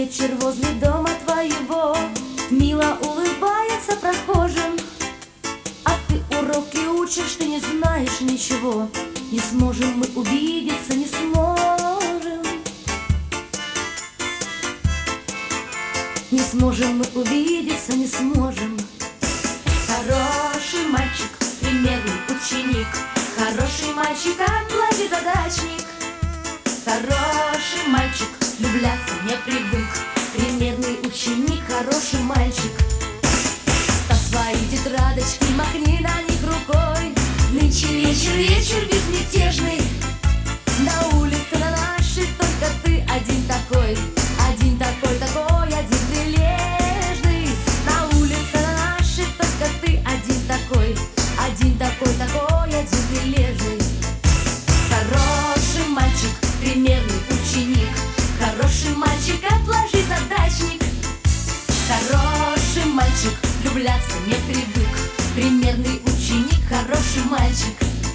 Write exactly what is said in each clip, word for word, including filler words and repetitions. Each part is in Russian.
вечер возле дома твоего мило улыбается прохожим. А ты уроки учишь, ты не знаешь ничего. Не сможем мы увидеться, не сможем. Не сможем мы увидеться, не сможем. Хороший мальчик, примерный ученик, хороший мальчик, отложи задачник. Хороший мальчик, влюбляться не привык, примерный ученик, хороший мальчик. Ставь свои тетрадочки, махни на них рукой. Нынче вечер, вечер безмятежный. На улице на нашей только ты один такой. Один такой, такой, один прилежный. На улице на нашей только ты один такой. Один такой, такой, один прилежный. Хороший мальчик, примерный ученик, хороший мальчик, отложи задачник. Хороший мальчик, влюбляться не привык, примерный ученик, хороший мальчик.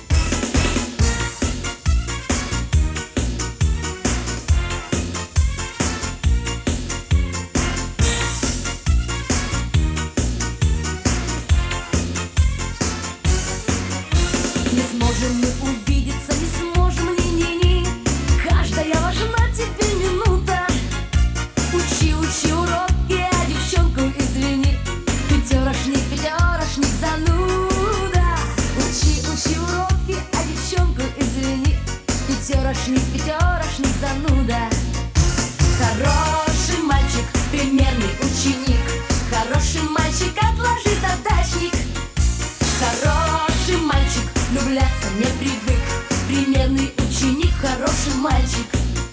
Не сможем мы увидеться, не сможем, ни-ни-ни. Каждая важна тебе минута. Учи, учи уроки, а девчонку извини. Пятерошник, пятерошник, зануда. Учи, учи уроки, а девчонку извини. Пятерошник, пятерошник, зануда. Хороший мальчик, примерный ученик, хороший мальчик, отложи задачник. Хороший мальчик, влюбляться не привык, примерный ученик, хороший мальчик.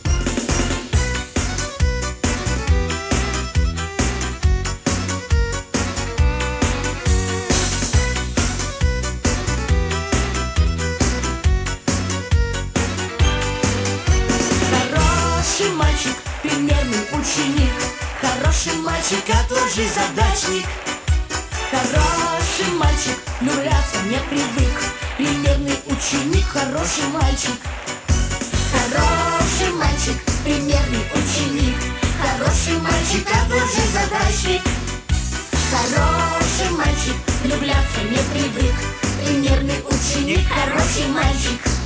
Хороший мальчик, примерный ученик, хороший мальчик, отложи задачник. Хороший мальчик, влюбляться не привык, примерный ученик, хороший мальчик. Хороший мальчик, примерный ученик, хороший мальчик, отложи задачник. Хороший мальчик, влюбляться не привык, примерный ученик, хороший мальчик.